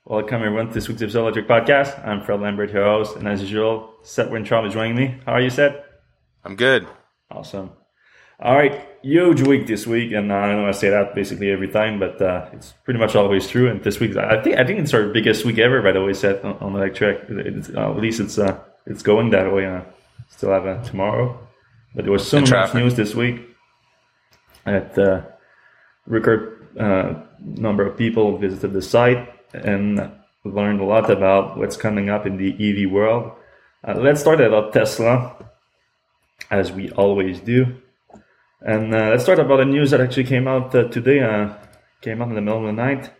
Welcome everyone to this week's episode of Electric Podcast. I'm Fred Lambert, your host, and as usual, Seth Wintraub is joining me. How are you, Seth? I'm good. Awesome. All right, huge week this week, and I don't want to say that basically every time, but it's pretty much always true. And this week, I think it's our biggest week ever, by the way, Seth, on Electric. At least it's going that way. Still have tomorrow, but there was so much news this week. At record number of people visited the site and learned a lot about what's coming up in the EV world. Let's start about Tesla, as we always do. And let's start about the news that actually came out today. Came out in the middle of the night.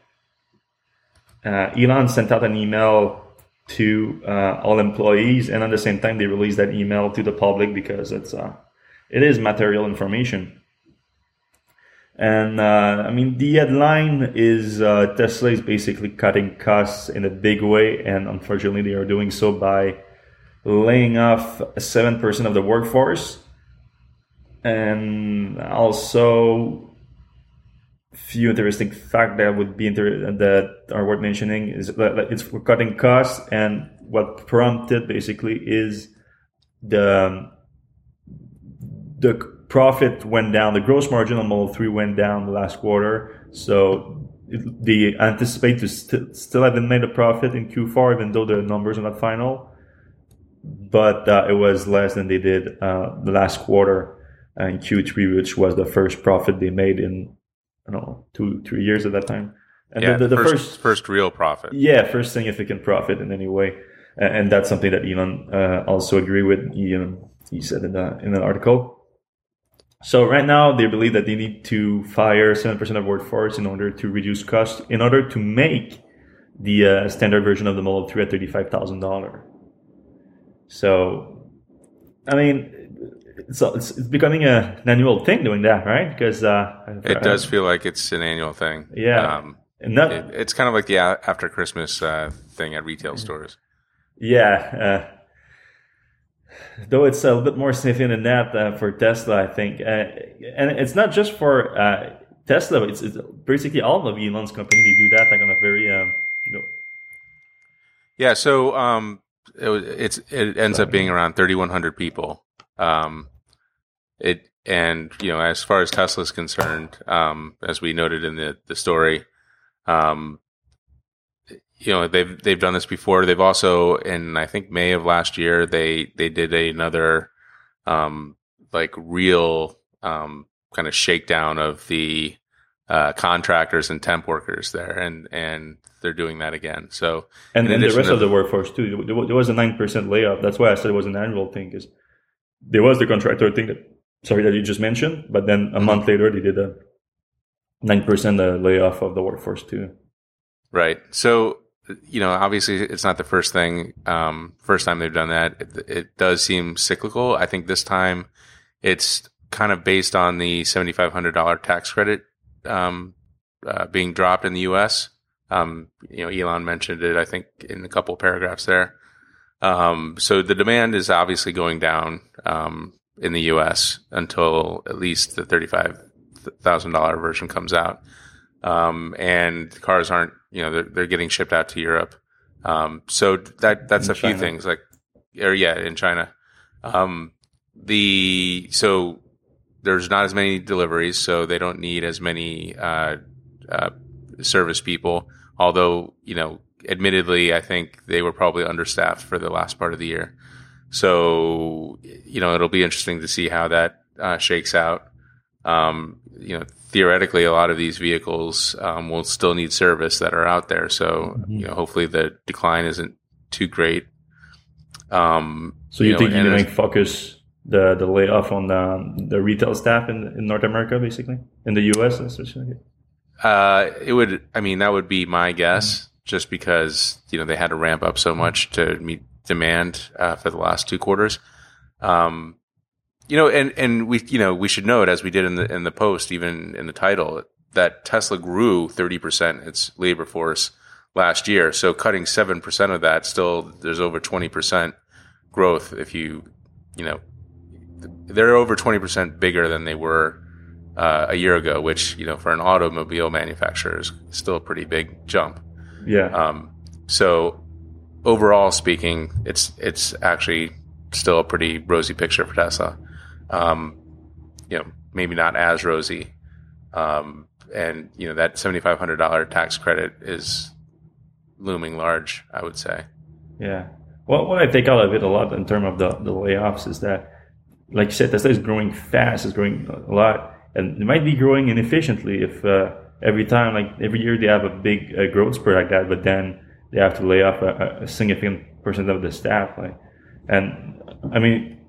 Elon sent out an email to all employees, and at the same time they released that email to the public because it is material information. And the headline is Tesla is basically cutting costs in a big way, and unfortunately they are doing so by laying off 7% of the workforce. And also, few interesting facts that would be that are worth mentioning is that it's for cutting costs, and what prompted basically is the profit went down. The gross margin on Model 3 went down the last quarter. So they anticipate to still haven't made a profit in Q4, even though the numbers are not final. But it was less than they did the last quarter in Q3, which was the first profit they made in 2-3 years at that time. And the first real profit. Yeah, first significant profit in any way. And that's something that Elon also agreed with. He said in an article. So right now, they believe that they need to fire 7% of workforce in order to reduce costs, in order to make the standard version of the Model 3 at $35,000. So, it's becoming an annual thing doing that, right? Because it does feel like it's an annual thing. Yeah, it's kind of like the after Christmas thing at retail stores. Yeah. Though it's a little bit more significant than that for Tesla, I think. And it's not just for Tesla, it's basically all of Elon's company. They do that like on a very, Yeah, so it ends up being around 3,100 people. As far as Tesla is concerned, as we noted in the story, they've done this before. They've also, in I think May of last year, they did another real kind of shakedown of the contractors and temp workers there, and they're doing that again. So and the rest of the workforce too. There was a 9% layoff. That's why I said it was an annual thing, because there was the contractor thing that you just mentioned, but then a month later they did a 9% layoff of the workforce too. Right. So, obviously it's not the first time they've done that. It does seem cyclical. I think this time it's kind of based on the $7,500 tax credit being dropped in the U.S. Elon mentioned it, I think, in a couple of paragraphs there. So the demand is obviously going down in the U.S. until at least the $35,000 version comes out. And cars aren't, they're getting shipped out to Europe. So that's a few things in China. So there's not as many deliveries, so they don't need as many, service people. Although, admittedly, I think they were probably understaffed for the last part of the year. So, it'll be interesting to see how that, shakes out. Theoretically, a lot of these vehicles will still need service that are out there. So, hopefully the decline isn't too great. So you think you might focus the layoff on the retail staff in North America, basically, in the U.S. especially? That would be my guess, just because, they had to ramp up so much to meet demand for the last 2 quarters. We should note, as we did in the post, even in the title, that Tesla grew 30% its labor force last year. So cutting 7% of that, still there's over 20% growth. They're over 20% bigger than they were a year ago, which, for an automobile manufacturer is still a pretty big jump. Yeah. So overall speaking, it's actually still a pretty rosy picture for Tesla. Maybe not as rosy. And that $7,500 tax credit is looming large, I would say. Yeah. Well, what I take out of it a lot in terms of the layoffs is that, like you said, Tesla is growing fast, it's growing a lot, and it might be growing inefficiently if every year they have a big growth spurt like that, but then they have to lay off a significant percent of the staff. And I mean,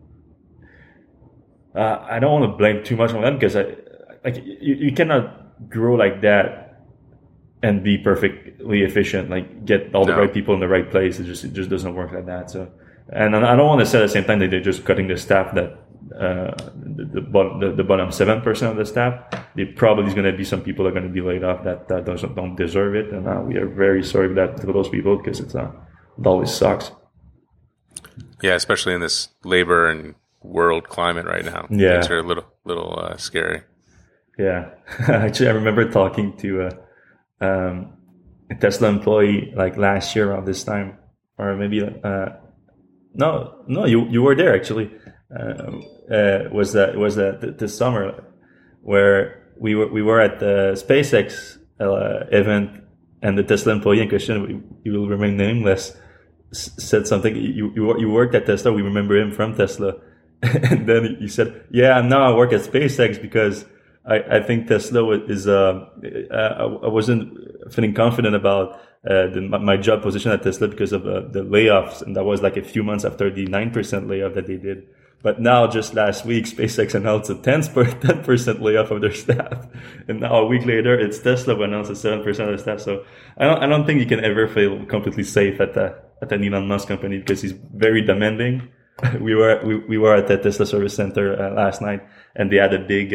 I don't want to blame too much on them because you cannot grow like that and be perfectly efficient, like get all the right people in the right place. It just doesn't work like that. So, and I don't want to say at the same time that they're just cutting the staff that the bottom 7% of the staff. There probably is going to be some people that are going to be laid off that don't deserve it, and we are very sorry for those people because it always sucks. Yeah, especially in this labor and world climate right now. Yeah, things are a little scary. Yeah, actually, I remember talking to a Tesla employee like last year around this time, or maybe no, you were there actually. Was that this summer where we were at the SpaceX event, and the Tesla employee in question, he will remain nameless, said something. You worked at Tesla. We remember him from Tesla, and then he said, "Yeah, now I work at SpaceX because I think Tesla is. I wasn't feeling confident about my job position at Tesla because of the layoffs, and that was like a few months after the 9% layoff that they did." But now, just last week, SpaceX announced a 10% layoff of their staff, and now a week later, it's Tesla who announced a 7% of the staff. So I don't think you can ever feel completely safe at an Elon Musk company because he's very demanding. We were at the Tesla Service Center last night, and they had a big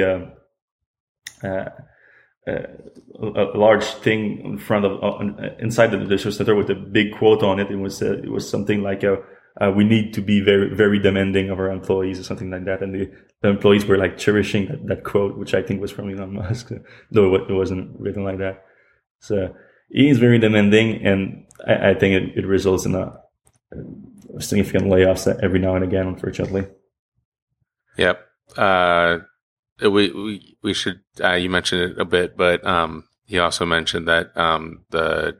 a large thing in front of inside the service center with a big quote on it. It was something like we need to be very, very demanding of our employees or something like that. And the employees were like cherishing that quote, which I think was from Elon Musk, though it wasn't written like that. So he is very demanding, and I think it results in a significant layoffs every now and again, unfortunately. Yep. We should, you mentioned it a bit, but he also mentioned that the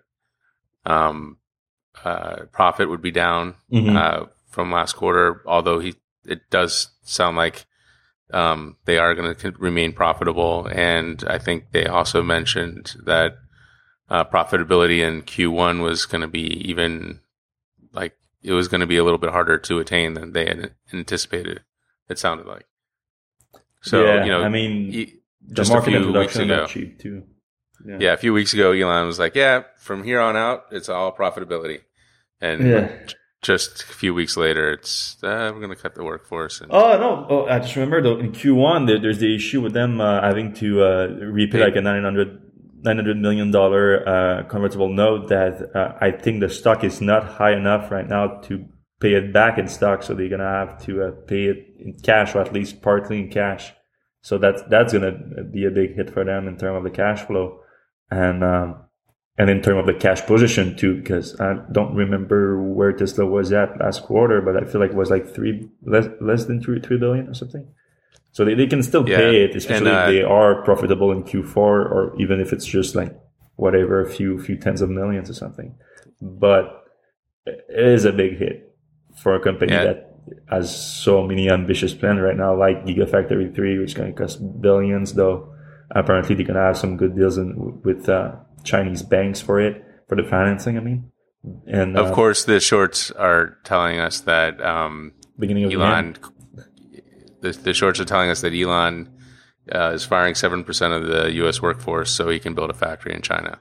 profit would be down from last quarter, although it does sound like they are going to remain profitable. And I think they also mentioned that profitability in Q1 was going to be even it was going to be a little bit harder to attain than they had anticipated. It sounded like. So, I mean, just the a market few introduction weeks ago, not cheap too. Yeah, a few weeks ago, Elon was like, "Yeah, from here on out, it's all profitability," and just a few weeks later, it's we're going to cut the workforce. I just remember though in Q1 there's the issue with them having to repay like a $900 million convertible note that I think the stock is not high enough right now to pay it back in stock, so they're gonna have to pay it in cash, or at least partly in cash. So that's gonna be a big hit for them in terms of the cash flow, and in terms of the cash position too, because I don't remember where Tesla was at last quarter, but I feel like it was like less than 3 billion or something. So they can still pay it, especially if they are profitable in Q4, or even if it's just like whatever, a few tens of millions or something. But it is a big hit for a company that has so many ambitious plans right now, like Gigafactory 3, which is going to cost billions, though apparently they're going to have some good deals with Chinese banks for the financing, I mean. And of course, the shorts are telling us that beginning of Elon... The shorts are telling us that Elon is firing 7% of the U.S. workforce so he can build a factory in China.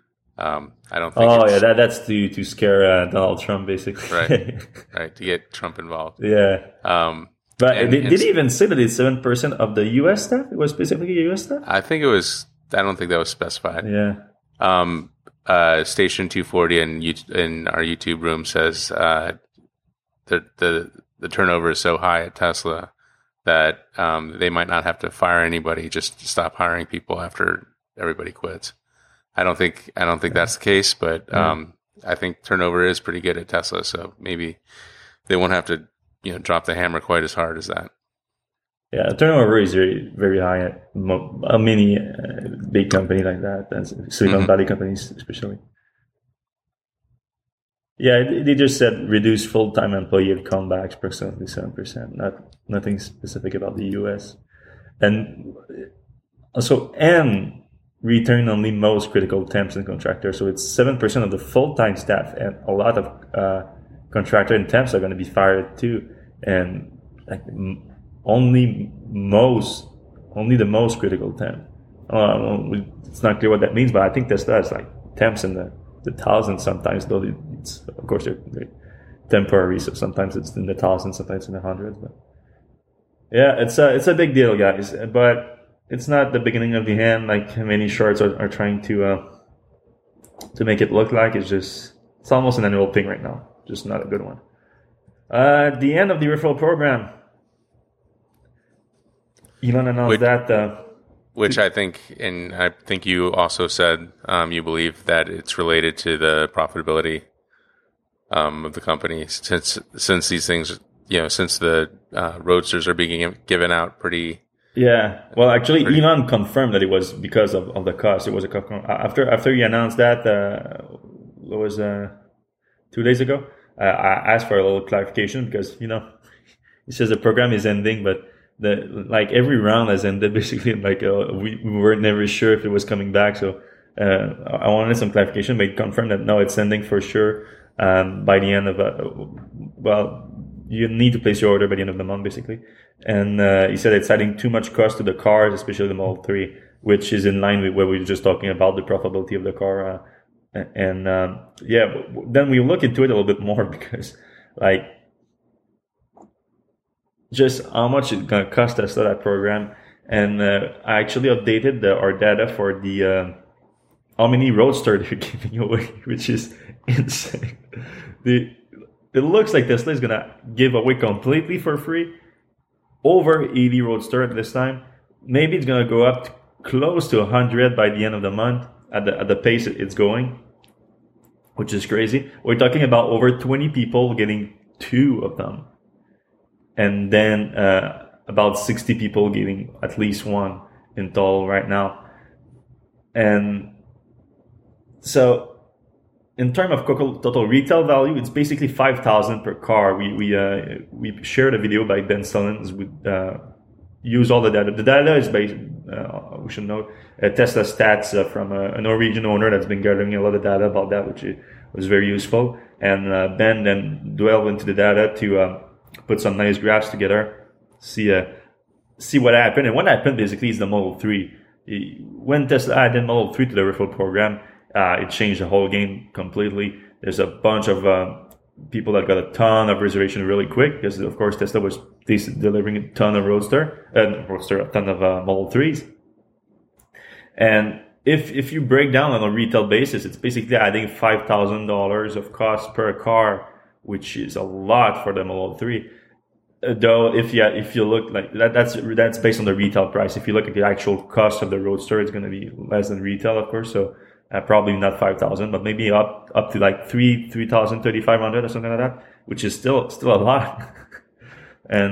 I don't think. That's to scare Donald Trump, basically. Right, to get Trump involved. Yeah. But did he even say that it's 7% of the U.S. staff? It was specifically U.S. staff? I think it was. I don't think that was specified. Yeah. Station 240 in our YouTube room says that the turnover is so high at Tesla that they might not have to fire anybody, just stop hiring people after everybody quits. I don't think that's the case, but I think turnover is pretty good at Tesla, so maybe they won't have to, drop the hammer quite as hard as that. Yeah, turnover is very, very high at a mini big company like that, and Silicon Valley companies especially. Yeah, they just said reduce full-time employee comebacks approximately 7%. Nothing specific about the U.S. And also, and return only most critical temps and contractors. So it's 7% of the full-time staff, and a lot of contractor and temps are going to be fired too. And like only the most critical temp. It's not clear what that means, but I think Tesla is like temps in the thousands sometimes, though it's of course they're temporary, so sometimes it's in the thousands, sometimes in the hundreds. But yeah, it's a big deal, guys. But it's not the beginning of the end like many shorts are trying to make it look like. It's almost an annual thing right now, just not a good one. The end of the referral program. Elon announced that. Which I think, and I think you also said you believe that it's related to the profitability of the company, since these things, since the roadsters are being given out pretty. Yeah, well, actually, Elon confirmed that it was because of the cost. It was after he announced that. It was 2 days ago. I asked for a little clarification because he says the program is ending, but every round has ended basically. We were never sure if it was coming back, so I wanted some clarification. But he confirmed that no, it's ending for sure by the end of you need to place your order by the end of the month, basically. And he said it's adding too much cost to the cars, especially the Model 3, which is in line with what we were just talking about, the profitability of the car. Then we look into it a little bit more because, just how much it's going to cost us, that program. And I actually updated our data for the how many Roadster they're giving away, which is insane. It looks like Tesla is going to give away completely for free over 80 Roadster at this time. Maybe it's going to go up to close to 100 by the end of the month at the pace it's going, which is crazy. We're talking about over 20 people getting 2 of them. And then about 60 people getting at least 1 in total right now. And so in terms of total retail value, it's basically $5,000 per car. We shared a video by Ben Stallings with use all the data. The data is based, we should know, Tesla stats from a Norwegian owner that's been gathering a lot of data about that, which was very useful. And Ben then delved into the data to put some nice graphs together, see what happened. And what happened basically is the Model 3. When Tesla added Model 3 to the referral program, it changed the whole game completely. There's a bunch of people that got a ton of reservation really quick because, of course, Tesla was delivering a ton of a ton of Model 3s. And if you break down on a retail basis, it's basically adding $5,000 of cost per car, which is a lot for the Model 3. Though if you look like that's based on the retail price. If you look at the actual cost of the Roadster, it's going to be less than retail, of course. So probably not 5,000, but maybe up to like 3,000, 3,500 or something like that, which is still a lot. And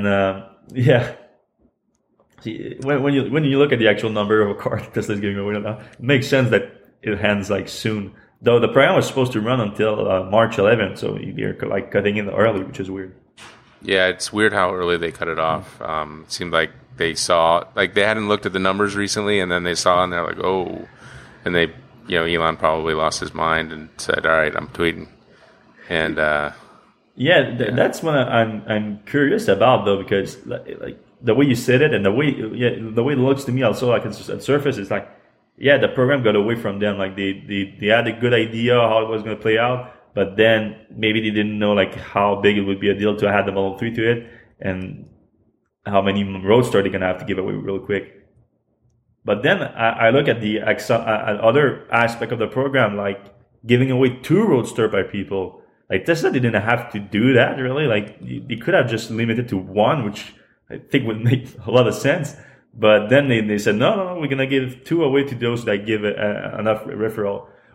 when you look at the actual number of a car Tesla is giving away now, it makes sense that it ends like soon. Though the program was supposed to run until March 11th, so they're like cutting it early, which is weird. Yeah, it's weird how early they cut it off. It seemed like they saw, like they hadn't looked at the numbers recently, and then they saw, and they're like, oh, and they, Elon probably lost his mind and said, all right, I'm tweeting, and that's what I'm curious about, though, because like the way you said it and the way it looks to me also, like it's just at surface, it's like, yeah, the program got away from them. Like they had a good idea how it was going to play out, but then maybe they didn't know like how big it would be a deal to add the Model 3 to it and how many Roadster they're going to have to give away real quick. But then I look at the other aspect of the program, like giving away 2 Roadster by people. Like Tesla didn't have to do that really. Like they could have just limited to 1, which I think would make a lot of sense. But then they said, no, we're going to give 2 away to those that give enough referral,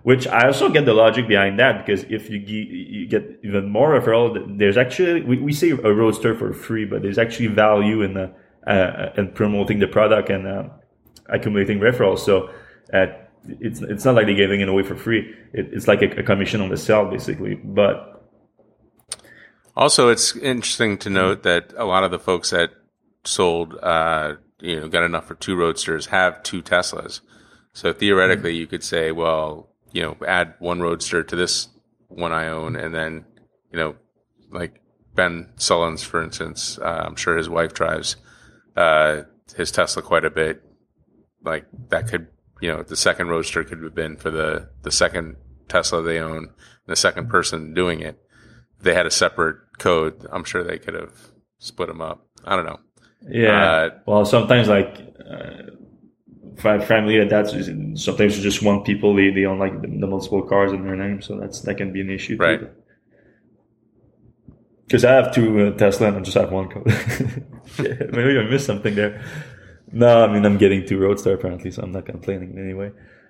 Which I also get the logic behind that, because if you get even more referral, there's actually, we say a Roadster for free, but there's actually value in promoting the product and accumulating referrals. So it's not like they're giving it away for free. It's like a commission on the sale, basically. But also, it's interesting to note that a lot of the folks that sold, got enough for 2 Roadsters have 2 Teslas. So theoretically, you could say, well, add 1 Roadster to this one I own, and then, like Ben Sullins, for instance, I'm sure his wife drives his Tesla quite a bit. Like that could, the second Roadster could have been for the second Tesla they own, the second person doing it. If they had a separate code, I'm sure they could have split them up. I don't know. Yeah. Well, sometimes like family, that's sometimes just one people they own like the multiple cars in their name, so that can be an issue, right? Too. Because I have 2 Tesla and I just have 1 code. Maybe I missed something there. No, I mean I'm getting 2 Roadster apparently, so I'm not complaining in any way.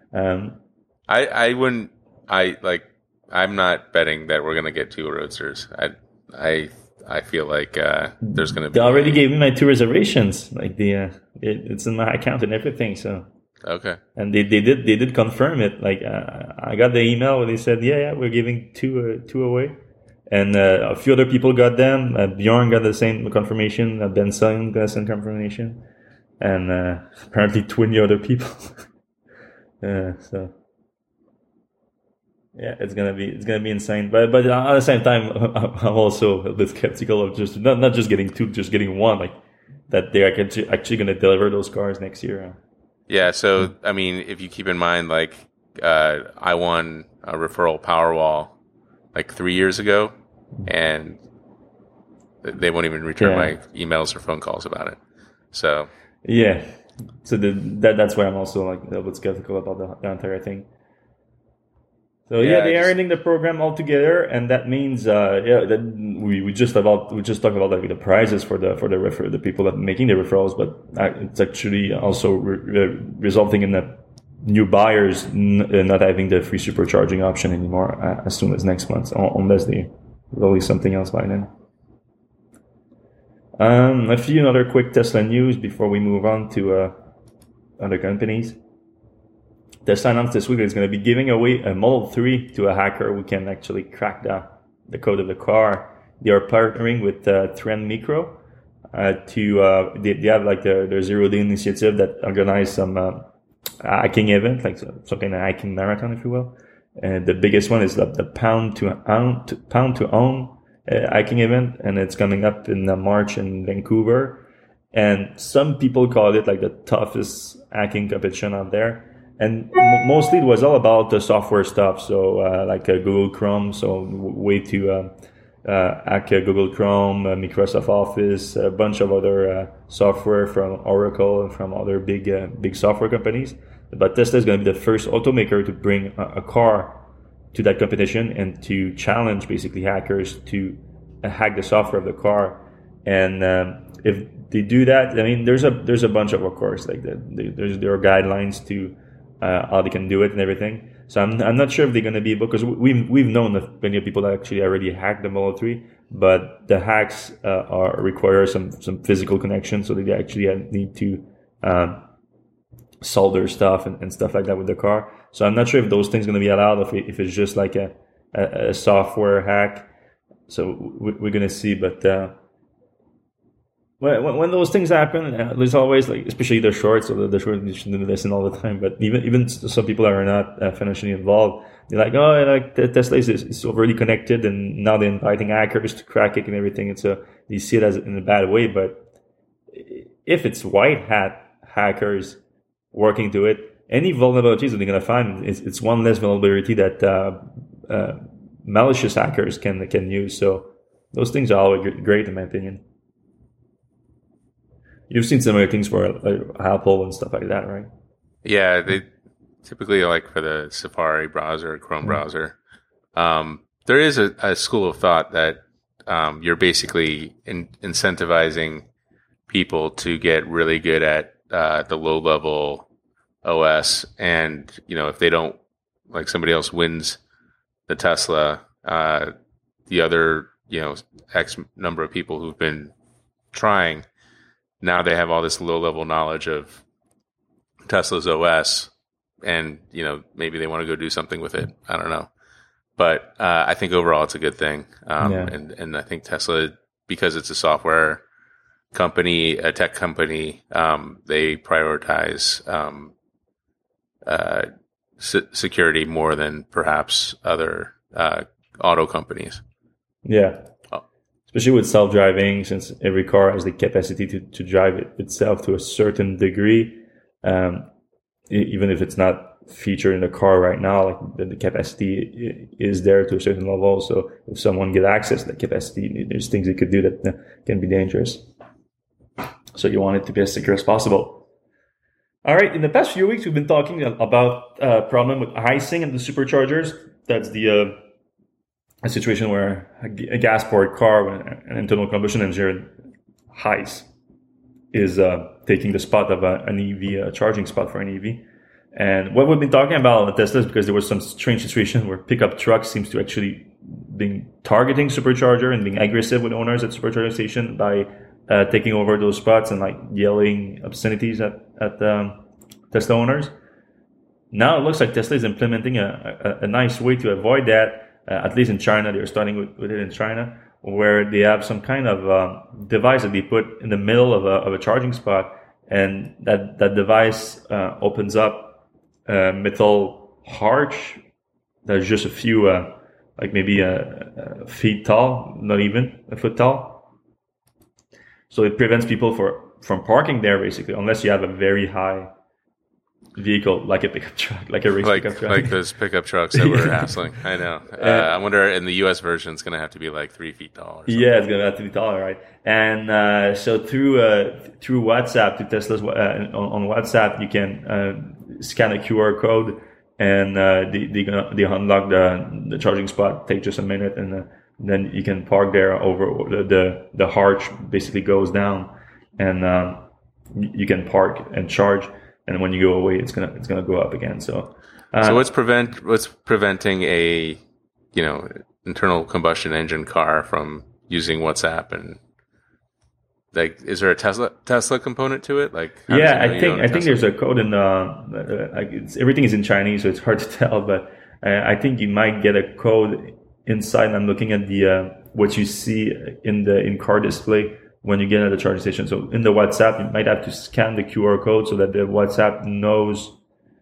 I wouldn't. I'm not betting that we're gonna get 2 Roadsters. I feel like there's going to be. They already gave me my 2 reservations. Like it's in my account and everything. So okay. And they did confirm it. Like I got the email where they said, yeah, we're giving 2 away, and a few other people got them. Bjorn got the same confirmation. Ben Sung got the same confirmation, and apparently 20 other people. So. Yeah, it's gonna be insane. But at the same time, I'm also a bit skeptical of just not just getting 2, just getting 1. Like that they're actually gonna deliver those cars next year. Yeah. So I mean, if you keep in mind, like I won a referral Powerwall like 3 years ago, and they won't even return my emails or phone calls about it. So yeah. So that's why I'm also like a little bit skeptical about the entire thing. So they are ending the program altogether, and that means that we just talked about like the prizes for the people that are making the referrals, but it's actually also resulting in the new buyers not having the free supercharging option anymore as soon as next month, unless they release something else by then. A few other quick Tesla news before we move on to other companies. Tesla announced this week that it's going to be giving away a Model 3 to a hacker who can actually crack the code of the car. They are partnering with Trend Micro they have like their Zero Day initiative that organize some hacking event, like some kind of hacking marathon, if you will. And the biggest one is the Pound to Own hacking event, and it's coming up in March in Vancouver. And some people call it like the toughest hacking competition out there. And mostly it was all about the software stuff. So like Google Chrome, so way to hack Google Chrome, Microsoft Office, a bunch of other software from Oracle and from other big software companies. But Tesla is going to be the first automaker to bring a car to that competition and to challenge basically hackers to hack the software of the car. And if they do that, I mean, there's a bunch of course, like there are guidelines to how they can do it and everything. So I'm not sure if they're going to be able, because we've known of many people that actually already hacked the Model 3, but the hacks require some physical connection, so they actually need to solder stuff and stuff like that with the car. So I'm not sure if those things are going to be allowed, if it's just like a software hack. So we're going to see, but when those things happen, there's always, like, especially the shorts, so the short, you shouldn't listen all the time, but even some people that are not financially involved, they're like, oh, like the Tesla is already connected, and now they're inviting hackers to crack it and everything. And so you see it as in a bad way. But if it's white hat hackers working to it, any vulnerabilities that they're going to find, it's one less vulnerability that malicious hackers can use. So those things are all great, in my opinion. You've seen similar things for Apple and stuff like that, right? Yeah, they typically like for the Safari browser, Chrome browser. There is a school of thought that you're basically incentivizing people to get really good at the low-level OS, and if they don't like somebody else wins the Tesla, the other, X number of people who've been trying, now they have all this low level knowledge of Tesla's OS, and maybe they want to go do something with it. I don't know, but I think overall it's a good thing. And I think Tesla, because it's a software company, a tech company, they prioritize security more than perhaps other auto companies. Yeah. Especially with self-driving, since every car has the capacity to drive itself to a certain degree, even if it's not featured in the car right now, like the capacity is there to a certain level. So if someone get access to that capacity, there's things it could do that can be dangerous. So you want it to be as secure as possible. All right. In the past few weeks, we've been talking about a problem with icing and the superchargers. That's a situation where a gas-powered car with an internal combustion engine, ICE, is taking the spot of an EV, a charging spot for an EV. And what we've been talking about on the Tesla is because there was some strange situation where pickup trucks seems to actually being targeting supercharger and being aggressive with owners at supercharger station by taking over those spots and like yelling obscenities at Tesla owners. Now it looks like Tesla is implementing a nice way to avoid that. At least in China, they're starting with it in China, where they have some kind of device that they put in the middle of a charging spot, and that device opens up a metal arch that's just a few, like maybe a feet tall, not even a foot tall. So it prevents people from parking there, basically, unless you have a very high vehicle, like a pickup truck, like a race pickup truck. Like those pickup trucks that we're hassling. I know. I wonder in the US version, it's going to have to be like 3 feet tall. Or something. Yeah, it's going to have to be taller, right? And so through WhatsApp, to Tesla's on WhatsApp, you can scan a QR code, and they unlock the charging spot. Take just a minute, and then you can park there. Over the arch basically goes down, and you can park and charge. And when you go away, it's gonna go up again. So what's preventing a internal combustion engine car from using WhatsApp? And like, is there a Tesla component to it? Like, I think there's a code in everything is in Chinese, so it's hard to tell. But I think you might get a code inside. I'm looking at the what you see in car display when you get at the charging station. So in the WhatsApp, you might have to scan the QR code so that the WhatsApp knows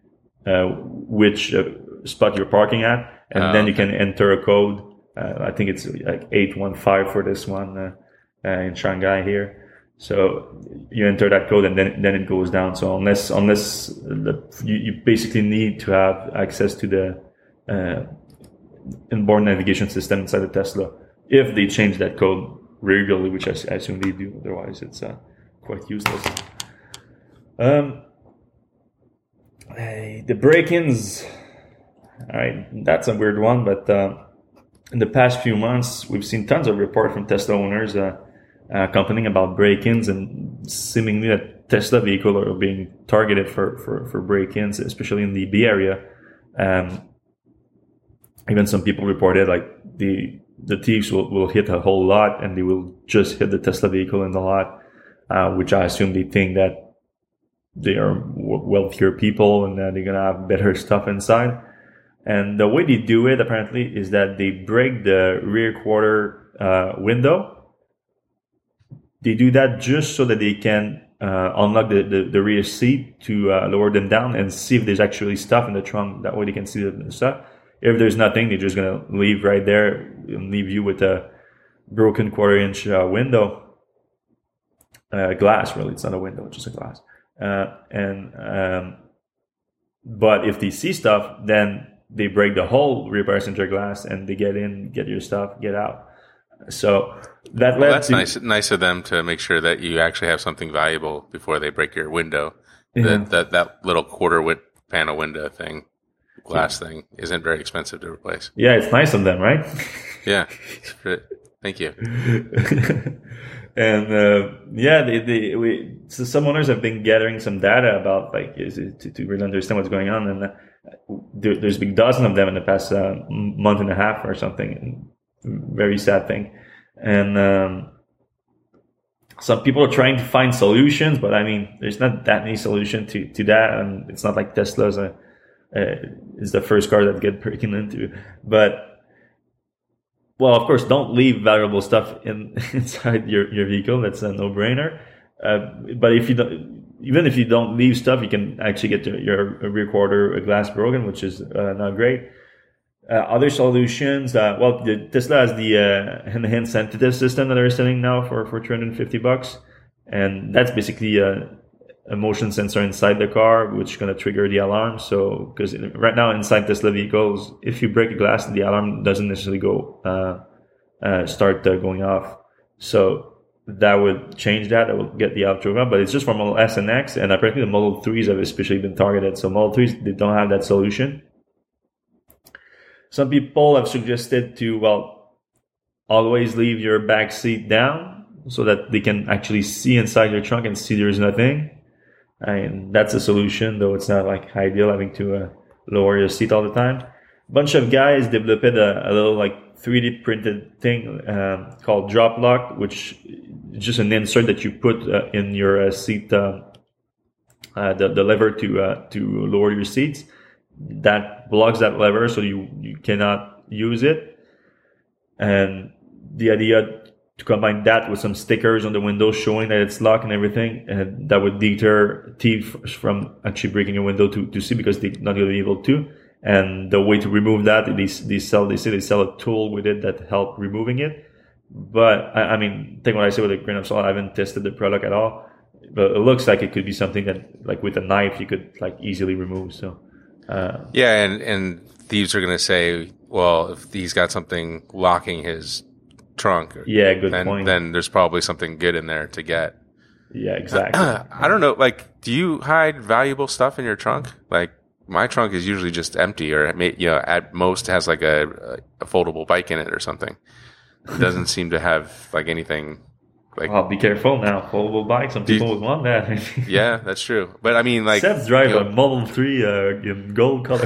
which spot you're parking at, and then you can enter a code. I think it's like 815 for this one in Shanghai here. So you enter that code, and then it goes down. So unless you basically need to have access to the inboard navigation system inside the Tesla. If they change that code regularly, which I assume they do, otherwise it's quite useless. The break-ins, all right, that's a weird one, but in the past few months, we've seen tons of reports from Tesla owners complaining about break-ins, and seemingly that Tesla vehicles are being targeted for break-ins, especially in the Bay Area. Even some people reported like the thieves will hit a whole lot, and they will just hit the Tesla vehicle in the lot, which I assume they think that they are wealthier people and that they're going to have better stuff inside. And the way they do it, apparently, is that they break the rear quarter window. They do that just so that they can unlock the rear seat to lower them down and see if there's actually stuff in the trunk. That way they can see the stuff. If there's nothing, they're just going to leave right there and leave you with a broken quarter-inch window. Glass, really. It's not a window, it's just a glass. But if they see stuff, then they break the whole rear passenger glass and they get in, get your stuff, get out. So that's nice of them to make sure that you actually have something valuable before they break your window. Yeah. That little panel window thing. Glass thing isn't very expensive to replace. Yeah, it's nice of them, right? Yeah, thank you. And so some owners have been gathering some data about to really understand what's going on, and There's been dozens of them in the past month and a half or something. Very sad thing. And some people are trying to find solutions, but I mean, there's not that many solutions to that, and it's not like Tesla's is the first car that get breaking into. But well, of course, don't leave valuable stuff inside your vehicle. That's a no-brainer. But if you don't, even if you don't leave stuff, you can actually get your rear quarter glass broken, which is not great. Other solutions, well, Tesla has the hand sensitive system that they're selling now for $350, and that's basically a motion sensor inside the car, which is going to trigger the alarm. So, because right now inside Tesla vehicles, if you break a glass, the alarm doesn't necessarily start going off. So that would change that. That will get the outro up, but it's just for Model S and X, and apparently the Model 3s have especially been targeted. So Model 3s, they don't have that solution. Some people have suggested to, well, always leave your back seat down so that they can actually see inside your trunk and see there's nothing. And that's a solution, though it's not like ideal having to lower your seat all the time. A bunch of guys developed a little like 3D printed thing called Drop Lock, which is just an insert that you put in your seat, the lever to lower your seats. That blocks that lever, so you cannot use it. And the idea to combine that with some stickers on the window showing that it's locked and everything, and that would deter thieves from actually breaking your window to see, because they're not going to be able to. And the way to remove that, they sell a tool with it that help removing it. But I mean, take what I say with a grain of salt. I haven't tested the product at all, but it looks like it could be something that, like with a knife, you could like easily remove. So. Yeah, and thieves are going to say, well, if he's got something locking his trunk, yeah, good point. Then there's probably something good in there to get. Yeah, exactly. I don't know. Like, do you hide valuable stuff in your trunk? Like, my trunk is usually just empty, or at most has like a foldable bike in it or something. It doesn't seem to have like anything. Like, well, be careful now. Foldable bikes. Some people would want that. Yeah, that's true. But I mean, like, Seb's drive a Model 3 in gold color.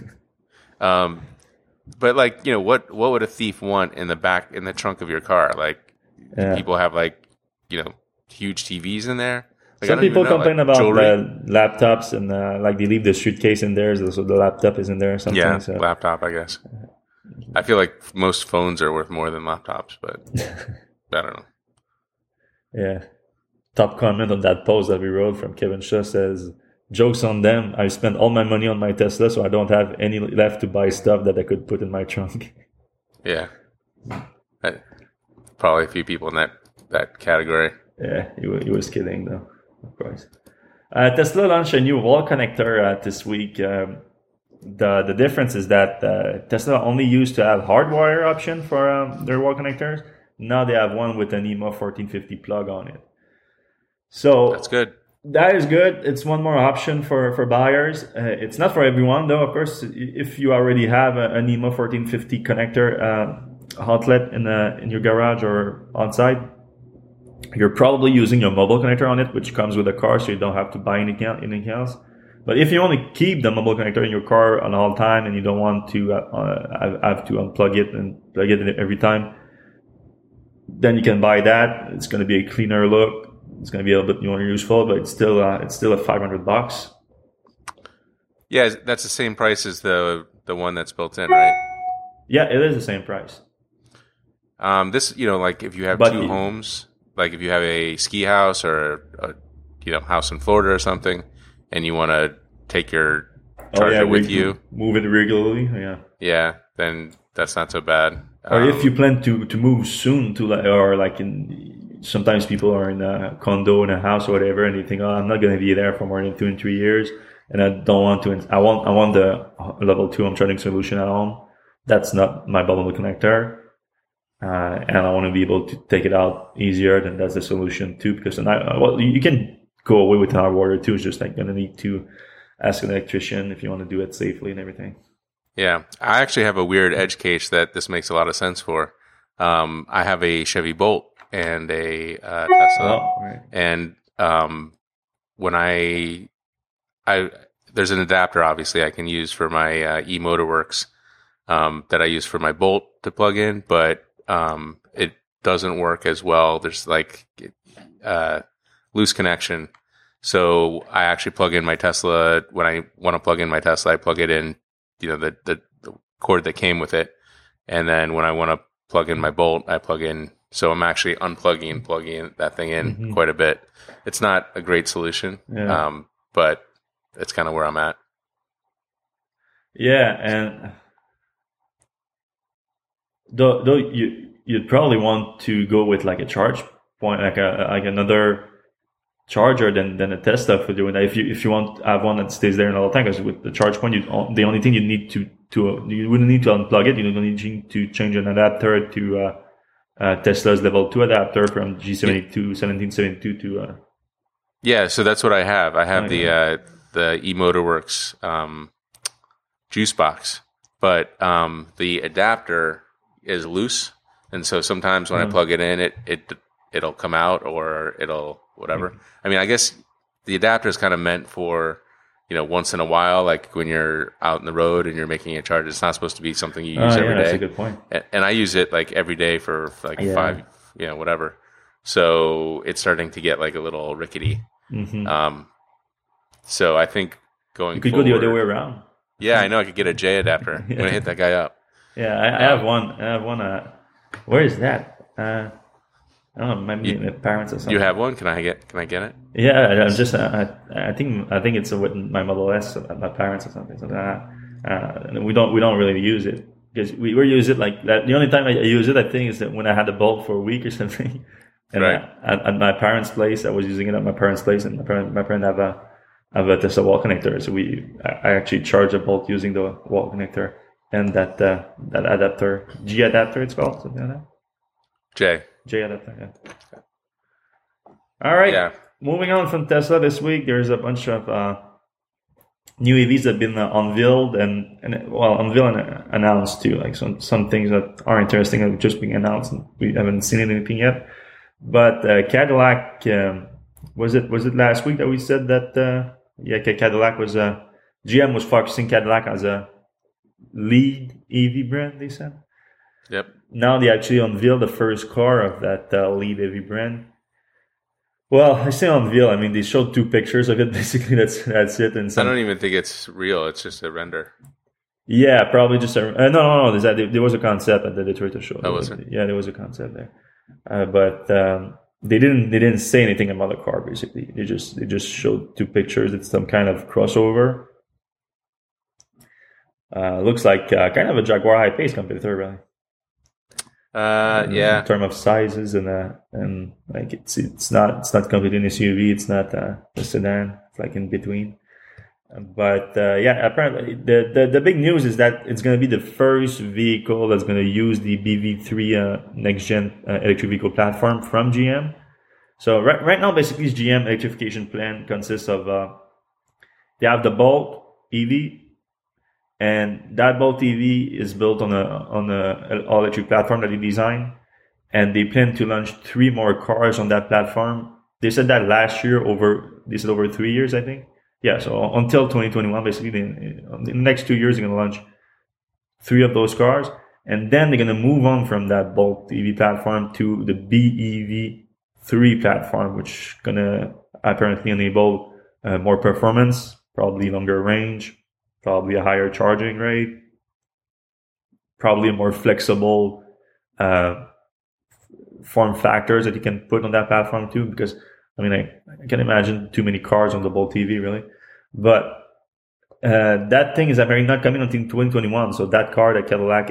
But like, what would a thief want in the trunk of your car? Like, people have like, huge TVs in there. Like, some people complain about laptops and like they leave the suitcase in there, so the laptop is in there or something. Yeah, so. Laptop, I guess. I feel like most phones are worth more than laptops, but I don't know. Yeah. Top comment on that post that we wrote from Kevin Shaw says, "Jokes on them. I spent all my money on my Tesla, so I don't have any left to buy stuff that I could put in my trunk." Yeah. Probably a few people in that category. Yeah, he was kidding though, of course. Tesla launched a new wall connector this week. The difference is that Tesla only used to have hardwire option for their wall connectors. Now they have one with an EMA 1450 plug on it. So that's good. That is good. It's one more option for buyers. It's not for everyone, though. Of course, if you already have an EMA 1450 connector outlet in your garage or outside, you're probably using your mobile connector on it, which comes with a car, so you don't have to buy anything else. But if you want to keep the mobile connector in your car on all time and you don't want to have to unplug it and plug it in every time, then you can buy that. It's going to be a cleaner look. It's going to be a little bit more useful, but it's still at $500. Yeah, that's the same price as the one that's built in, right? Yeah, it is the same price. This, like if you have two homes, like if you have a ski house or a house in Florida or something, and you want to take your charger with you, move it regularly. Yeah, then that's not so bad. Or if you plan to move soon sometimes people are in a condo, in a house or whatever, and you think, oh, I'm not going to be there for more than 2 and 3 years, and I don't want to. I want the level 2 home charging solution at home. That's not my bubble connector, and I want to be able to take it out easier. Then that's the solution too. Because you can go away with hard water too. It's just like going to need to ask an electrician if you want to do it safely and everything. Yeah, I actually have a weird edge case that this makes a lot of sense for. I have a Chevy Bolt and a Tesla, right. And when there's an adapter obviously I can use for my eMotorworks that I use for my Bolt to plug in, but it doesn't work as well. There's like loose connection. So I actually plug in my Tesla. When I want to plug in my Tesla, I plug it in, the cord that came with it. And then when I want to plug in my Bolt, I plug in. So I'm actually unplugging and plugging that thing in quite a bit. It's not a great solution, but it's kind of where I'm at. Yeah, and though you'd probably want to go with like a charge point, like another charger than a Tesla for doing that. If you want to have one that stays there all the time, because with the charge point, the only thing you need to you wouldn't need to unplug it. You don't need to change an adapter to Tesla's Level 2 adapter from G72 1772 to. Yeah, so that's what I have. I have the eMotorworks juice box, but the adapter is loose, and so sometimes when I plug it in, it'll come out or it'll whatever. I mean, I guess the adapter is kind of meant for once in a while, like when you're out in the road and you're making a charge. It's not supposed to be something you use every day. That's a good point. And I use it like every day for like 5, whatever. So it's starting to get like a little rickety. So I think going you could forward, go the other way around. Yeah, I know. I could get a J adapter. I'm gonna hit that guy up. Yeah, I have one. Where is that? I don't know, maybe my parents or something. You have one? Can I get it? Yeah, I'm just. I think it's with my Model S at my parents or something. So we don't really use it because we use it like that. The only time I use it, I think, is that when I had the Bolt for a week or something. And at my parents' place, I was using it at my parents' place, and my parents have a Tesla wall connector. So I actually charge a Bolt using the wall connector and that adapter, G adapter, it's called, something like that. J adapter, yeah. All right. Yeah. Moving on from Tesla this week, there's a bunch of new EVs that have been unveiled and announced too. Like some things that are interesting have just been announced, and we haven't seen anything yet. But Cadillac, was it last week that we said that? Cadillac was GM was focusing Cadillac as a lead EV brand. They said. Yep. Now they actually unveiled the first car of that lead EV brand. Well, I say unveil. I mean, they showed 2 pictures of it. Basically, that's it. And I don't even think it's real. It's just a render. Yeah, probably just a. No. There was a concept at the Detroit show. Oh, was there? Yeah, there was a concept there, but they didn't say anything about the car. Basically, they just showed 2 pictures. It's some kind of crossover. Looks like kind of a Jaguar high-pace competitor, really. Yeah. In terms of sizes and like it's not completely an SUV. It's not a sedan. It's like in between. But apparently the big news is that it's going to be the first vehicle that's going to use the BV3 next gen electric vehicle platform from GM. So right now, basically, GM electrification plan consists of they have the Bolt EV. And that Bolt EV is built on a all electric platform that they designed, and they plan to launch 3 more cars on that platform. They said that last year over 3 years, I think. Yeah, so until 2021, basically, in the next 2 years, they're going to launch 3 of those cars, and then they're going to move on from that Bolt EV platform to the BEV3 platform, which is going to apparently enable more performance, probably longer range. Probably a higher charging rate, probably a more flexible form factors that you can put on that platform too. Because I mean, I can't imagine too many cars on the Bolt EV really, but that thing is apparently not coming until 2021. So that car, the Cadillac,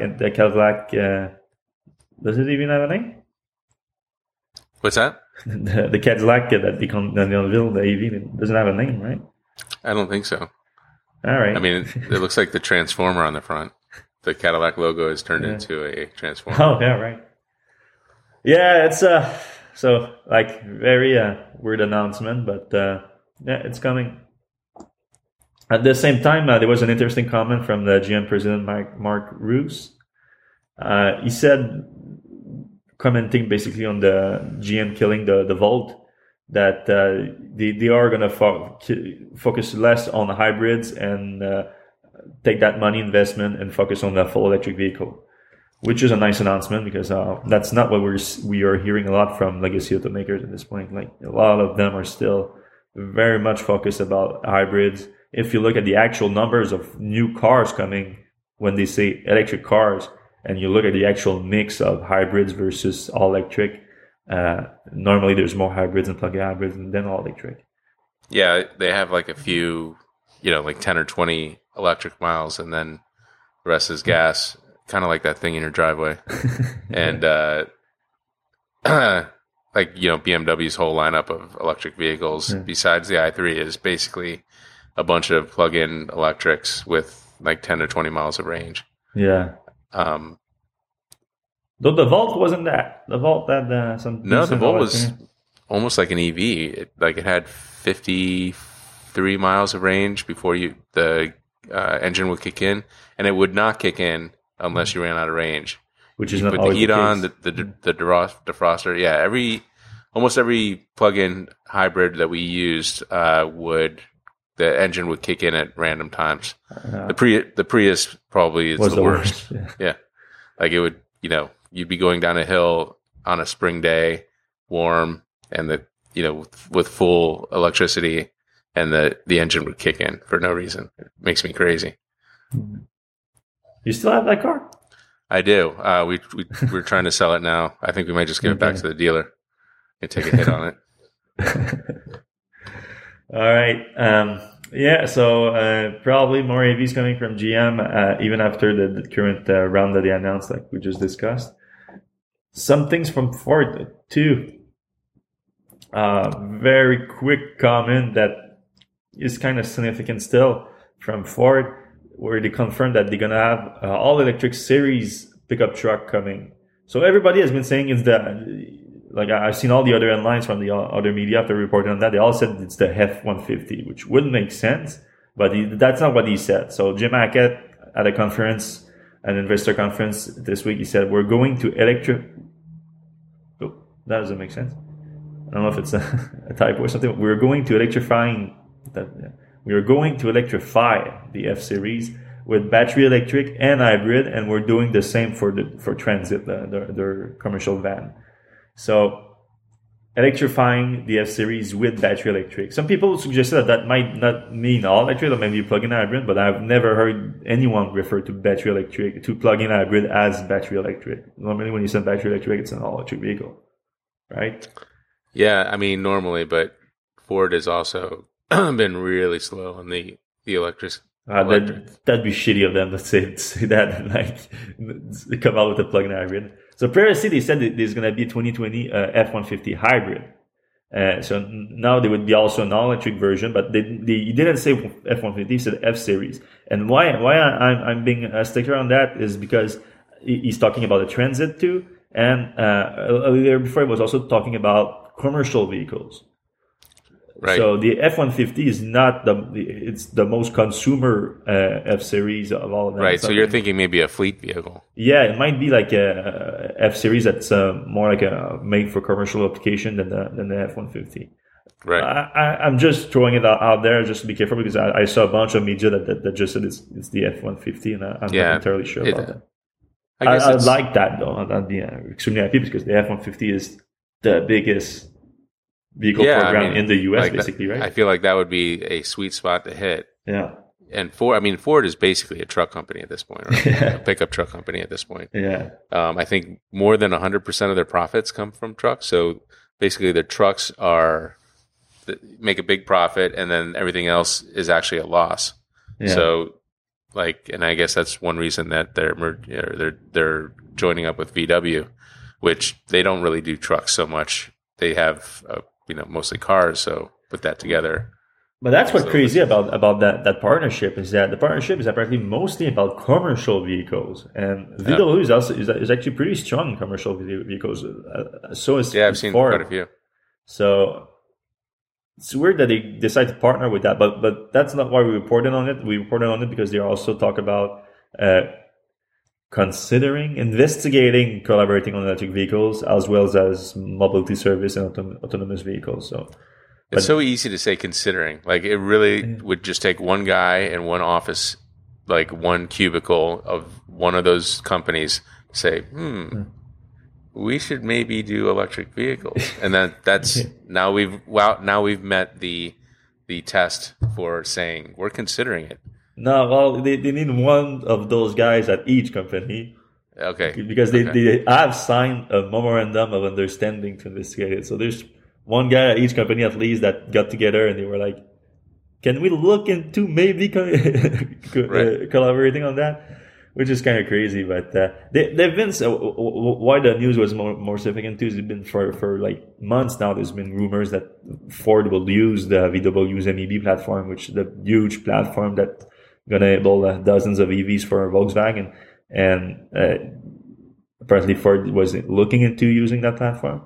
does it even have a name? What's that? the Cadillac that they unveiled, the EV, it doesn't have a name, right? I don't think so. All right. I mean, it looks like the Transformer on the front. The Cadillac logo is turned into a Transformer. Oh, yeah, right. Yeah, it's so like very weird announcement, but it's coming. At the same time, there was an interesting comment from the GM president, Mark Roos. He said, commenting basically on the GM killing the Volt, that they are going to focus less on hybrids and take that money investment and focus on the full electric vehicle, which is a nice announcement because that's not what we are hearing a lot from legacy automakers at this point. Like a lot of them are still very much focused about hybrids. If you look at the actual numbers of new cars coming, when they say electric cars, and you look at the actual mix of hybrids versus all electric, normally there's more hybrids and plug-in hybrids than all electric. Yeah, they have like a few, like 10 or 20 electric miles, and then the rest is gas, kind of like that thing in your driveway. And like, BMW's whole lineup of electric vehicles, besides the i3, is basically a bunch of plug-in electrics with like 10 to 20 miles of range. Yeah. Though the Volt wasn't that. The Volt had some. No, the Volt was almost like an EV. It had 53 miles of range before the engine would kick in, and it would not kick in unless you ran out of range. Which is you not put always the heat the on, case. the defroster. Yeah, almost every plug-in hybrid that we used the engine would kick in at random times. The Prius probably is Was the worst. Yeah. Like it would, you'd be going down a hill on a spring day, warm, and with full electricity, and the engine would kick in for no reason. It makes me crazy. You still have that car? I do. We're trying to sell it now. I think we might just give it back to the dealer and take a hit on it. All right. So probably more AVs coming from GM, even after the current round that they announced, like we just discussed. Some things from Ford, too. Very quick comment that is kind of significant still from Ford, where they confirmed that they're going to have all-electric series pickup truck coming. So everybody has been saying it's like I've seen all the other headlines from the other media after reporting on that. They all said it's the F-150, which wouldn't make sense, but that's not what he said. So Jim Hackett at an investor conference this week, he said, we're going to Oh, that doesn't make sense. I don't know if it's a typo or something. We are going to electrify the F-Series with battery electric and hybrid, and we're doing the same for Transit, their commercial van. So electrifying the F-Series with battery electric. Some people suggested that might not mean all electric, or maybe plug-in hybrid, but I've never heard anyone refer to plug-in hybrid as battery electric. Normally when you say battery electric, it's an all-electric vehicle, right? Yeah, I mean, normally, but Ford has also been really slow on the electric. That'd be shitty of them to say that and like come out with a plug-in hybrid. So previously they said that there's going to be a 2020 F-150 hybrid. So now there would be also an all-electric version, but he didn't say F-150, he said F-Series. And why I'm being a sticker on that is because he's talking about the Transit too, and earlier before he was also talking about commercial vehicles. Right. So the F-150 is not it's the most consumer F-Series of all of them. Right. So you're thinking maybe a fleet vehicle. Yeah, it might be like a F-Series that's more like a made for commercial application than the F-150. Right. I'm just throwing it out there just to be careful because I saw a bunch of media that just said it's the F-150, and I'm not entirely sure about that. I like that though. I'd be extremely happy because the F-150 is the biggest vehicle program in the U.S. basically, right? I feel like that would be a sweet spot to hit. Yeah. And Ford is basically a truck company at this point, right? A pickup truck company at this point. Yeah. I think more than 100% of their profits come from trucks. So basically their trucks make a big profit, and then everything else is actually a loss. Yeah. So and I guess that's one reason that they're joining up with VW, which they don't really do trucks so much. They have mostly cars, so put that together. But that's what's crazy about that partnership is that the partnership is apparently mostly about commercial vehicles, and VW is actually pretty strong in commercial vehicles. So is I've seen Ford. quite a few. So it's weird that they decide to partner with that, but that's not why we reported on it. We reported on it because they also talk about considering investigating collaborating on electric vehicles as well as mobility service and autonomous vehicles. So it's so easy to say considering. Like it really would just take one guy in one office, like one cubicle of one of those companies, say, we should maybe do electric vehicles, and then that's now we've met the test for saying we're considering it. No, well, they need one of those guys at each company. Okay. Because they have signed a memorandum of understanding to investigate it. So there's one guy at each company at least that got together and they were like, can we look into maybe collaborating on that? Which is kind of crazy, but they've been why the news was more significant too. Has been for like months now. There's been rumors that Ford will use the VW's MEB platform, which is the huge platform that gonna enable dozens of EVs for Volkswagen, and apparently Ford was looking into using that platform.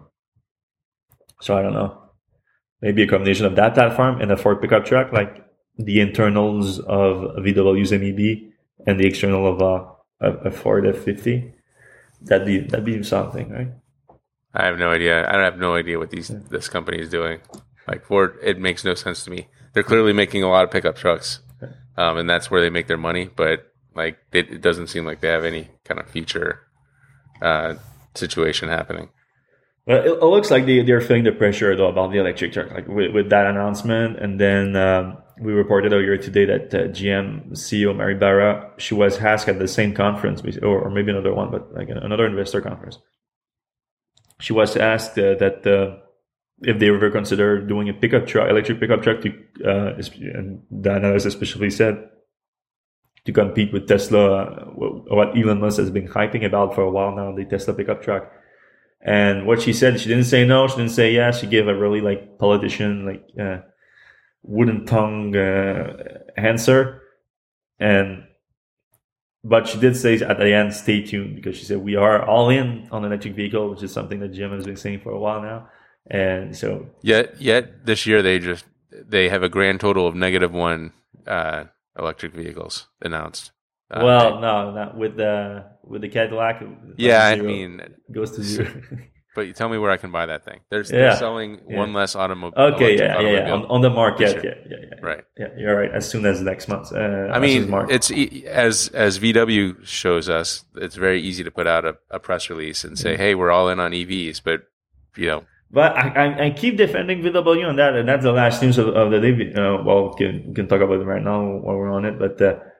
So I don't know. Maybe a combination of that platform and a Ford pickup truck, like the internals of VW's MEB and the external of a Ford F50. That'd be something, right? I have no idea. I have no idea what this company is doing. Like Ford, it makes no sense to me. They're clearly making a lot of pickup trucks, and that's where they make their money. But like, it doesn't seem like they have any kind of future situation happening. Well, it looks like they're feeling the pressure though about the electric truck, like with that announcement. And then we reported earlier today that GM CEO Mary Barra, she was asked at the same conference, or maybe another one, but like another investor conference. She was asked that if they ever consider doing a pickup truck, electric pickup truck, and the analyst especially said to compete with Tesla, what Elon Musk has been hyping about for a while now, the Tesla pickup truck. And what she said, she didn't say no, she didn't say yes. She gave a really like politician, like wooden tongue answer. But she did say at the end, stay tuned, because she said we are all in on electric vehicle, which is something that GM has been saying for a while now. And so yet this year they have a grand total of -1 electric vehicles announced. No, not with the Cadillac. Yeah, I mean, it goes to zero. But you tell me where I can buy that thing. They're selling one less automobile. Okay, yeah. On the market, yeah. Right. Yeah, you're right. As soon as next month. I mean, it's as VW shows us, it's very easy to put out a press release and say, "Hey, we're all in on EVs," but you know. But I keep defending VW on that, and that's the last news of the day. Well, we can talk about it right now while we're on it, but.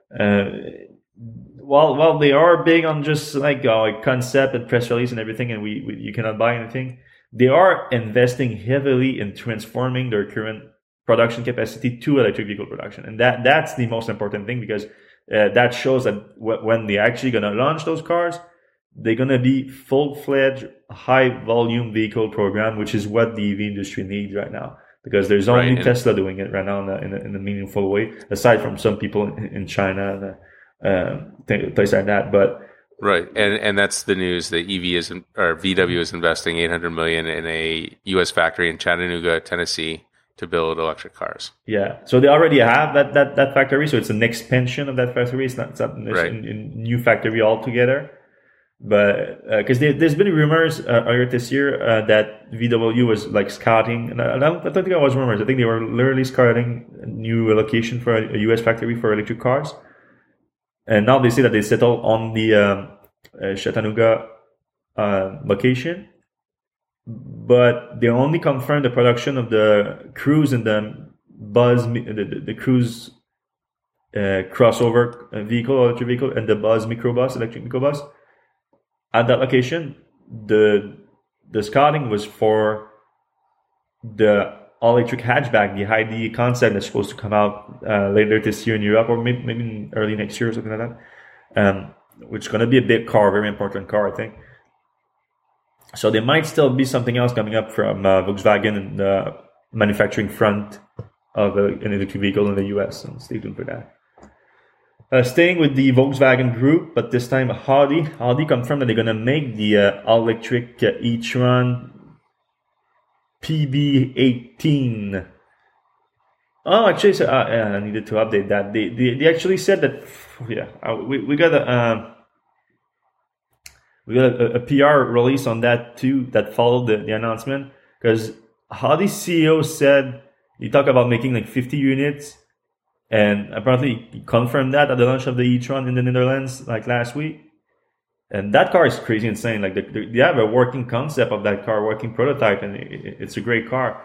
While they are big on just like concept and press release and everything, and you cannot buy anything, they are investing heavily in transforming their current production capacity to electric vehicle production, and that's the most important thing, because that shows that when they're actually going to launch those cars, they're going to be full-fledged high-volume vehicle program, which is what the EV industry needs right now. Because there's only Tesla doing it right now in a meaningful way, aside from some people in China and places like that. But right, and that's the news. The VW is investing $800 million in a U.S. factory in Chattanooga, Tennessee, to build electric cars. Yeah, so they already have that factory. So it's an expansion of that factory. It's not a new factory altogether. But because there's been rumors earlier this year that VW was like scouting, and I don't think it was rumors. I think they were literally scouting a new location for a US factory for electric cars. And now they say that they settled on the Chattanooga location, but they only confirmed the production of the Cruise and the Buzz, the Cruise crossover electric vehicle, and the Buzz microbus, electric microbus. At that location, the scouting was for the all-electric hatchback, the ID concept that's supposed to come out later this year in Europe, or maybe early next year or something like that, which is going to be a big car, very important car, I think. So there might still be something else coming up from Volkswagen and the manufacturing front of an electric vehicle in the US, and stay tuned for that. Staying with the Volkswagen group, but this time Audi confirmed that they're going to make the all-electric e-tron PB18. Oh, actually, so, I needed to update that. They actually said that, we got we got a PR release on that too that followed the announcement, because Audi CEO said he talked about making like 50 units, and apparently he confirmed that at the launch of the e-tron in the Netherlands like last week. And that car is crazy insane. Like they have a working concept of that car, working prototype, and it's a great car.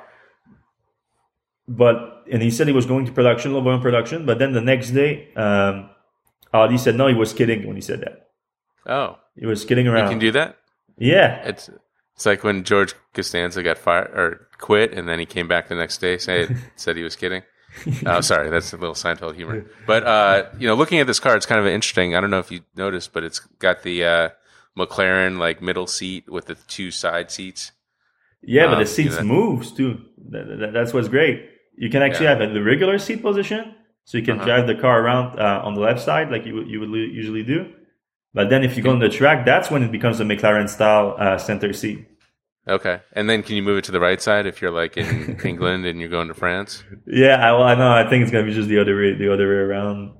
And he said he was going to production, low volume production. But then the next day, Audi said no, he was kidding when he said that. Oh, he was kidding around. You can do that? Yeah, it's like when George Costanza got fired or quit, and then he came back the next day, said he was kidding. Oh, sorry, that's a little Seinfeld humor. But looking at this car, it's kind of interesting. I don't know if you noticed, but it's got the McLaren like middle seat with the 2 side seats. Yeah, but the seats moves too. That's what's great. You can actually have the regular seat position, so you can drive the car around on the left side like you would usually do. But then if you go on the track, that's when it becomes a McLaren style center seat. Okay, and then can you move it to the right side if you're like in England and you're going to France? Yeah, I know. I think it's gonna be just the other way around.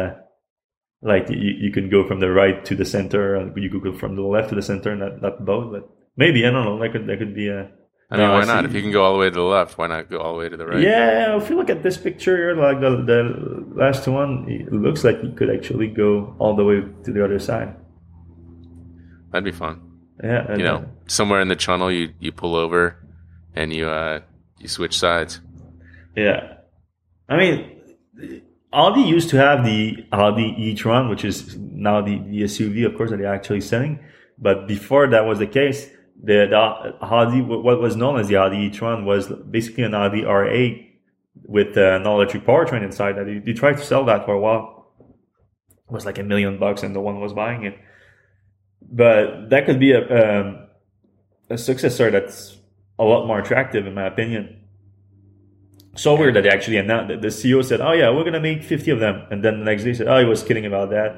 Like you can go from the right to the center, and you could go from the left to the center, not both. But maybe, I don't know. That could be a. I mean, why not? If you can go all the way to the left, why not go all the way to the right? Yeah, if you look at this picture here, like the last one, it looks like you could actually go all the way to the other side. That'd be fun. Yeah, somewhere in the tunnel, you pull over, and you switch sides. Yeah, I mean, Audi used to have the Audi e-tron, which is now the SUV, of course, that they're actually selling. But before that was the case, the Audi, what was known as the Audi e-tron, was basically an Audi R8 with an all-electric powertrain inside. That they tried to sell that for a while. It was like $1 million, and no one was buying it. But that could be a successor that's a lot more attractive, in my opinion. So weird that they actually announced. The CEO said, "Oh yeah, we're gonna make 50 of them," and then the next day said, "Oh, he was kidding about that."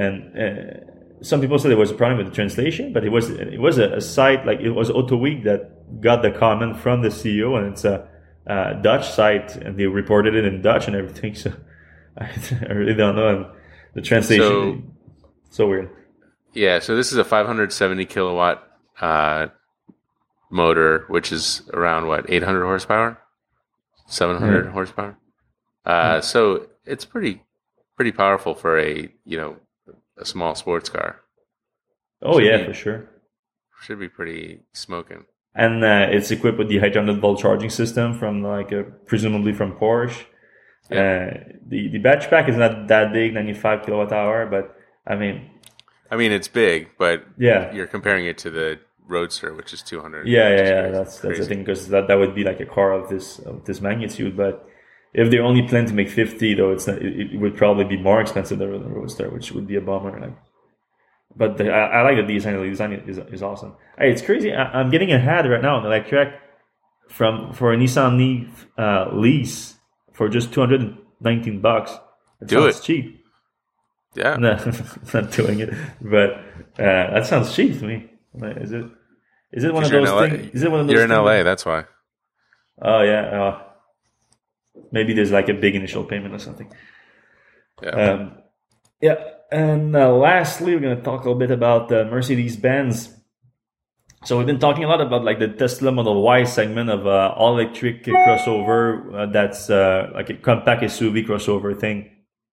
And some people said there was a problem with the translation, but it was a site, like it was Autoweek that got the comment from the CEO, and it's a Dutch site, and they reported it in Dutch and everything. So I really don't know. And the translation, so weird. Yeah, so this is a 570 kilowatt motor, which is around 800 horsepower, 700 horsepower. So it's pretty powerful for a small sports car. Oh yeah, for sure. Should be pretty smoking. And it's equipped with the 800-volt charging system from presumably from Porsche. Yeah. The battery pack is not that big, 95 kilowatt hour, but I mean, it's big, but yeah, you're comparing it to the Roadster, which is 200. Yeah. That's the thing, because that would be like a car of this magnitude. But if they only plan to make 50, though, it would probably be more expensive than the Roadster, which would be a bummer. But I like the design. The design is awesome. Hey, it's crazy. I'm getting a ad right now on Electrek for a Nissan Leaf lease for just $219. That sounds cheap. Yeah. No, not doing it, but that sounds cheap to me. Is it one of those things? Is it one of those? You're in LA, that's why. Oh yeah. Maybe there's like a big initial payment or something. Yeah. Yeah. And lastly, we're going to talk a little bit about Mercedes-Benz. So we've been talking a lot about like the Tesla Model Y segment of all-electric crossover. That's like a compact SUV crossover thing.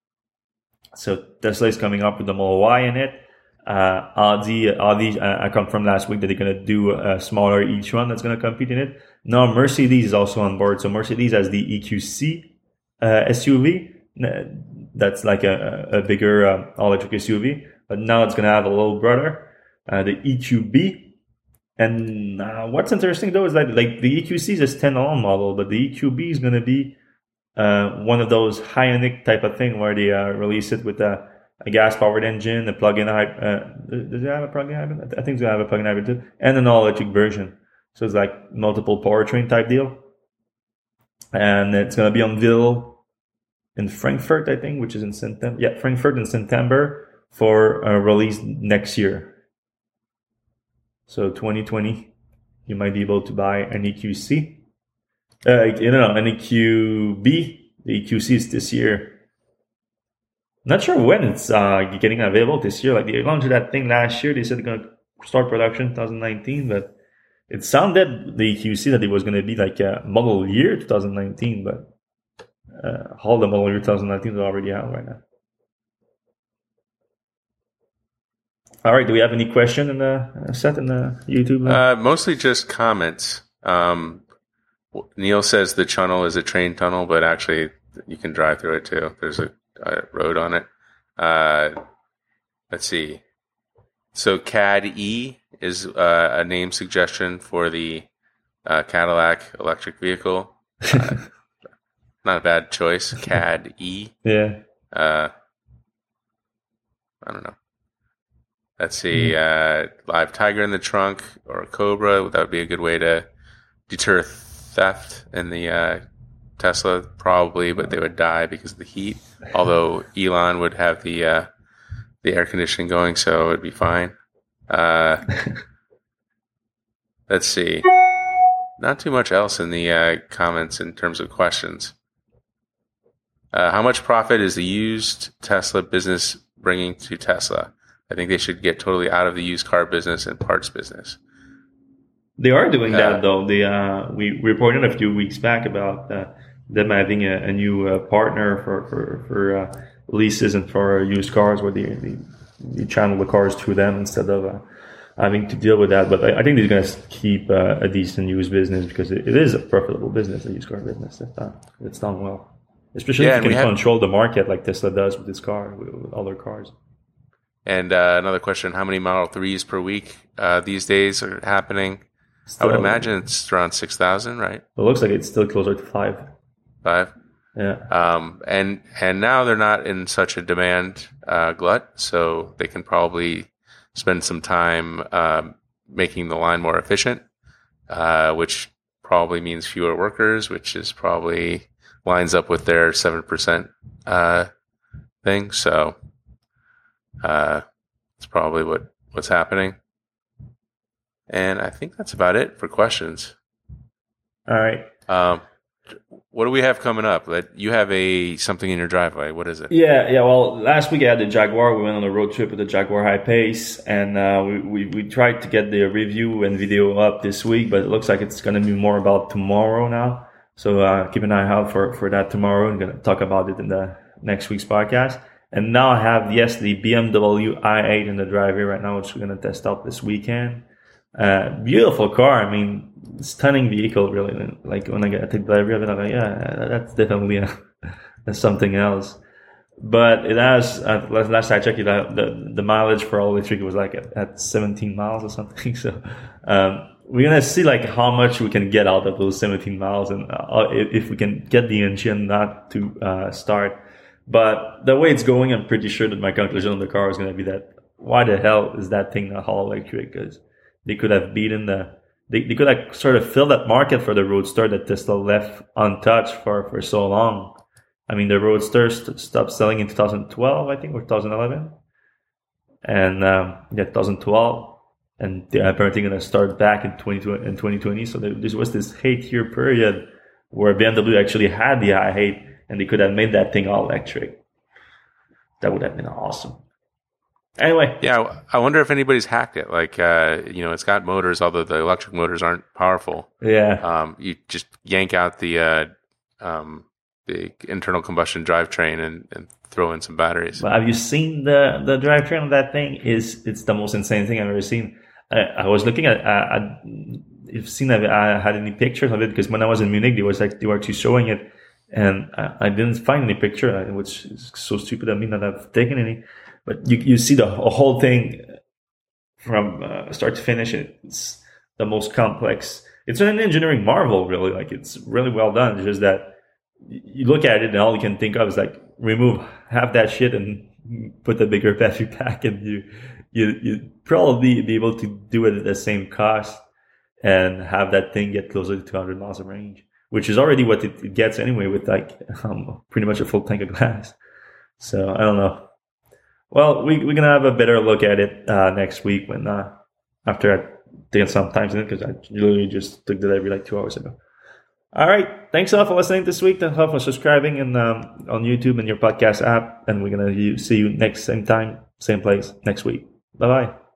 So Tesla is coming up with the Model Y in it. Audi, I confirmed last week that they're going to do a smaller e-tron that's going to compete in it. Now Mercedes is also on board. So Mercedes has the EQC SUV. That's like a bigger all-electric SUV. But now it's going to have a little brother, the EQB. And what's interesting though is that like the EQC is a standalone model, but the EQB is going to be one of those Ioniq type of thing where they release it with a gas-powered engine, a plug-in hybrid. Does it have a plug-in hybrid? I think it's going to have a plug-in hybrid too, and an all-electric version. So it's like multiple powertrain type deal. And it's going to be unveiled in Frankfurt, I think, which is in September. Yeah, Frankfurt in September for release next year. So 2020, you might be able to buy an EQC. An EQB. The EQC is this year. Not sure when it's getting available this year. Like they launched that thing last year. They said they're going to start production 2019, but it sounded the QC that it was going to be like a model year 2019, but all the model year 2019 is already out right now. All right, do we have any question in the set in the YouTube? Mostly just comments. Neil says the tunnel is a train tunnel, but actually you can drive through it too. There's a road on it. Let's see. So CAD-E is a name suggestion for the Cadillac electric vehicle. Not a bad choice. CAD-E. Yeah. I don't know. Let's see. Live tiger in the trunk or a cobra. That would be a good way to deter theft in the Tesla, probably, but they would die because of the heat. Although Elon would have the air conditioning going, so it would be fine. Let's see. Not too much else in the comments in terms of questions. How much profit is the used Tesla business bringing to Tesla? I think they should get totally out of the used car business and parts business. They are doing that, though. We reported a few weeks back about them having a new partner for leases and for used cars, where they channel the cars through them instead of having to deal with that. But I think they're going to keep a decent used business, because it is a profitable business, a used car business. It's done well, especially if you can control the market like Tesla does with this car, with other cars. And another question: how many Model 3s per week these days are happening? Still, I would imagine it's around 6,000, right? It looks like it's still closer to 5. 5? Yeah. And now they're not in such a demand glut, so they can probably spend some time making the line more efficient, which probably means fewer workers, which is probably lines up with their 7% thing. So it's probably what's happening. And I think that's about it for questions. All right. What do we have coming up? You have something in your driveway. What is it? Yeah. Well, last week I had the Jaguar. We went on a road trip with the Jaguar I-Pace, and we tried to get the review and video up this week, but it looks like it's going to be more about tomorrow now. So keep an eye out for that tomorrow. I'm going to talk about it in the next week's podcast. And now I have, the BMW i8 in the driveway right now, which we're going to test out this weekend. Beautiful car. I mean, stunning vehicle, really. Like when I take delivery of it, I'm like, yeah, that's definitely that's something else. But it has, last I checked it, the mileage for all electric was like at 17 miles or something. So we're gonna see like how much we can get out of those 17 miles, and if we can get the engine not to start. But the way it's going, I'm pretty sure that my conclusion on the car is going to be that why the hell is that thing not all electric? Because they could have beaten they could have sort of filled that market for the Roadster that Tesla left untouched for so long. I mean, the Roadster stopped selling in 2012, I think, or 2011. And 2012. And they're apparently going to start back in 2020. So there was this 8-year period where BMW actually had the i8, and they could have made that thing all electric. That would have been awesome. Anyway. Yeah, I wonder if anybody's hacked it. Like, it's got motors, although the electric motors aren't powerful. Yeah. You just yank out the internal combustion drivetrain and throw in some batteries. But have you seen the drivetrain of that thing? It's the most insane thing I've ever seen. I was looking at I've seen if I had any pictures of it, because when I was in Munich, they were actually showing it, and I didn't find any picture, which is so stupid of me not have taken any. But you see the whole thing from start to finish. It's the most complex. It's an engineering marvel, really. Like, it's really well done. It's just that you look at it and all you can think of is like, remove half that shit and put a bigger battery pack, and you'd probably be able to do it at the same cost and have that thing get closer to 200 miles of range, which is already what it gets anyway with like pretty much a full tank of gas. So I don't know. Well, we're going to have a better look at it next week when after I take some time in it, because I literally just took delivery like 2 hours ago. All right. Thanks a lot for listening this week. Thanks a lot for subscribing and on YouTube and your podcast app. And we're going to see you same time, same place next week. Bye-bye.